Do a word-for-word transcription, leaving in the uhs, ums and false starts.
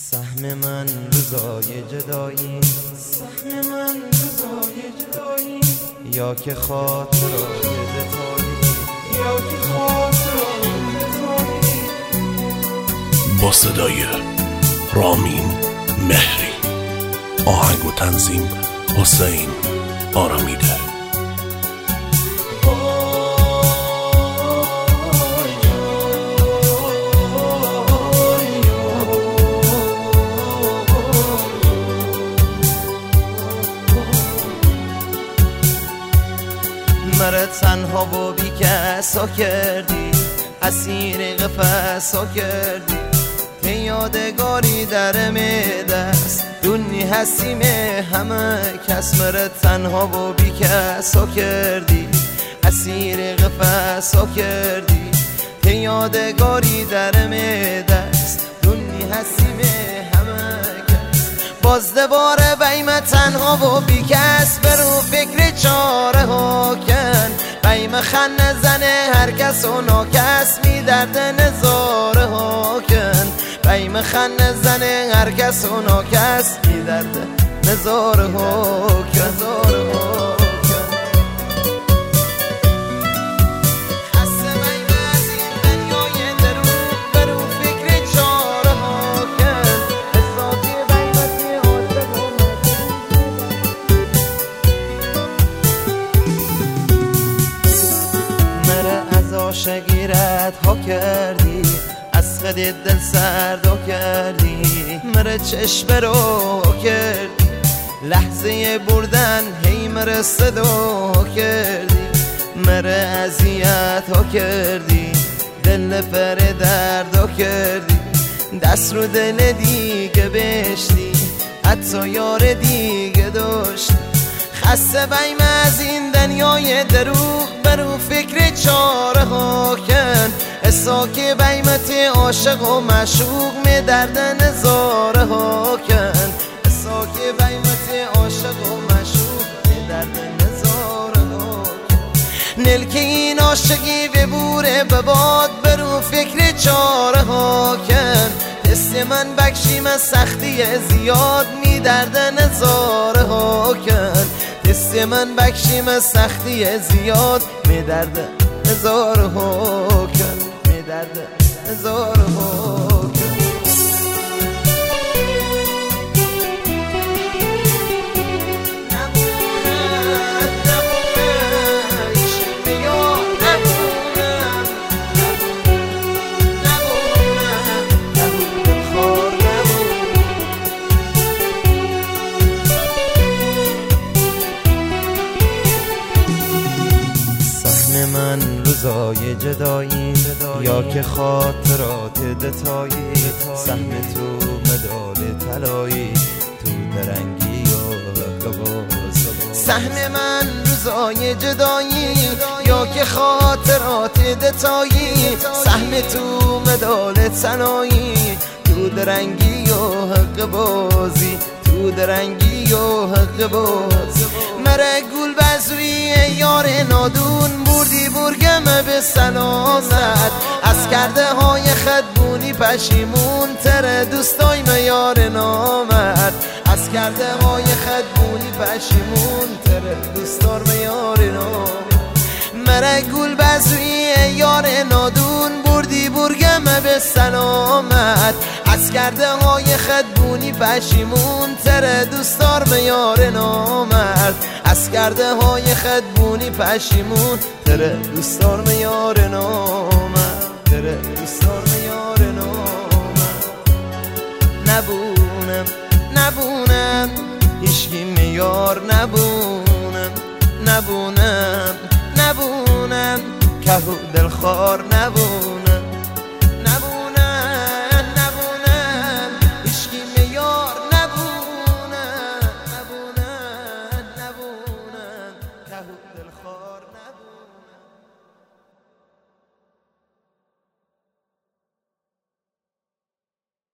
سهم من روزای جدایی، سهم من روزای جدایی، یا که خاطرات دتایی، یا که خاطرات دتایی. با صدای رامین مهری، آهنگ و تنظیم حسین آرامیده. مرا تنها و بی کسا کردی، اسیر قفسا کردی، که یادگاری در دست دونی هستیم همه کس. مرا تنها و بی کسا کردی، اسیر قفسا کردی، که یادگاری در دست دونی هستیم همه کس. باز دوباره بیم تنها و بی کس، برو فکر چاره ها کن، بیم خنه زنه هر کس و ناکس، می درد نظاره ها کن، بیم خنه زنه هر کس و ناکس، می درد نظاره ها کن. عاشقیرت ها کردی، از خدت دل سردا کردی، مره چشم رو کردی، لحظه بردن هی مره صدا کردی، مره اذیت ها کردی، دل پر دردا کردی، دست رو دل دیگه بشتی، حتی یار دیگه داشتی. خسته بیم از این دنیای دروغ، برو فکر چاره ها کن، اسا که بیمت عاشق و مشوق، می درد نظاره ها کن، اسا که بیمت عاشق و مشوق، می درد نظاره ها کن. نل که این عاشقی ببوره بباد، برو فکر چاره ها کن، دست من بکشیم سختی زیاد، می درد نظاره ها کن، دست من بکشیم سختی زیاد، می درد هزار ها کن، می درد هزار ها کن. من روزای جدایی، یا که خاطرات دتایی، سهم تو مدال طلایی، تو درنگی و قباز. سهم من روزای جدایی، یا که خاطرات دتایی، سهم تو مدال طلایی، تو درنگی و حق بازی، تو درنگی و حق باز. مره گول بزوی یار نادون، بردی برگم به سلامت، از کرده های خدبونی پشیمون، تر دوستای میار نامد، از کرده های خدبونی پشیمون، تر دوستار میار نامد. مره گول بزوی یار نادون، بردی برگم به سلامت، از کرده های خدبونی پشیمون، تر دوستار میار نامد، از کرده های خدبونی پشیمون، تر دوستار میار نامد، تر دوستار میار نامد. نبونم نبونم هیچکی میار، نبونم نبونم نبونم که دلخوار، نبونم